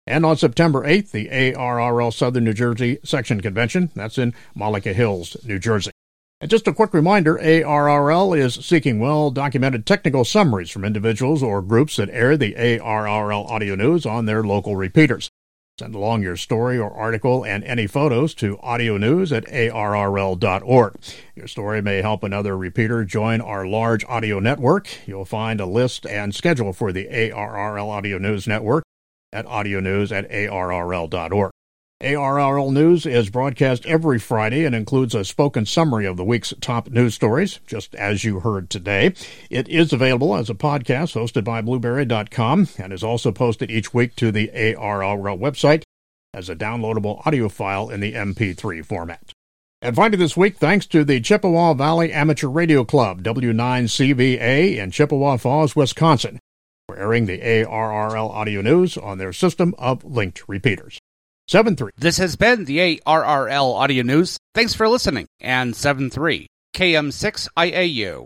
And on September 8th, the ARRL Southern New Jersey Section Convention. That's in Malika Hills, New Jersey. And just a quick reminder, ARRL is seeking well-documented technical summaries from individuals or groups that air the ARRL audio news on their local repeaters. Send along your story or article and any photos to audionews@arrl.org. Your story may help another repeater join our large audio network. You'll find a list and schedule for the ARRL Audio News Network at audionews@arrl.org. ARRL News is broadcast every Friday and includes a spoken summary of the week's top news stories, just as you heard today. It is available as a podcast hosted by Blueberry.com and is also posted each week to the ARRL website as a downloadable audio file in the MP3 format. And finally this week, thanks to the Chippewa Valley Amateur Radio Club, W9CVA in Chippewa Falls, Wisconsin, for airing the ARRL audio news on their system of linked repeaters. 7-3. This has been the ARRL Audio News. Thanks for listening. And 7-3, KM6 IAU.